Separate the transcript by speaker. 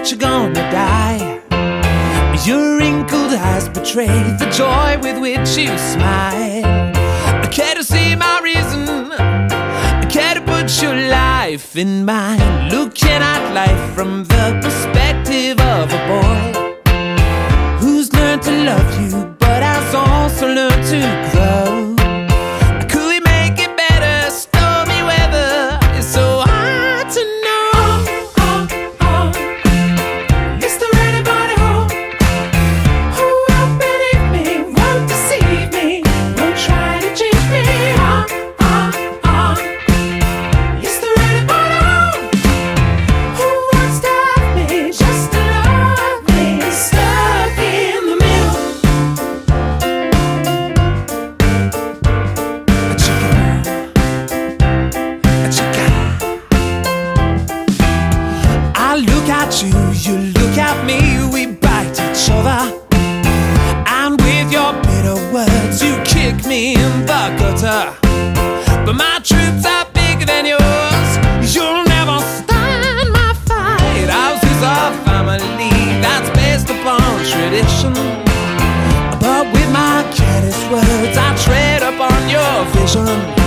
Speaker 1: that you're gonna die. Your wrinkled eyes betray the joy with which you smile. I care to see my reason, I care to put your life in mine. Looking at life from the perspective of a boy who's learned to love you, but has also learned to grow. Could we make it better? Stormy weather is so hard to know. Is there anybody home who won't believe me, won't deceive me, won't try to change me? Is there anybody home who won't stop me, just to love me, stuck in the middle? I look at you, you look at me, we bite each other, and with your bitter words you kick me in the gutter. But my troops are bigger than yours, you'll never stand my fight. Ours is a family that's based upon tradition, but with my careless words I tread upon your vision.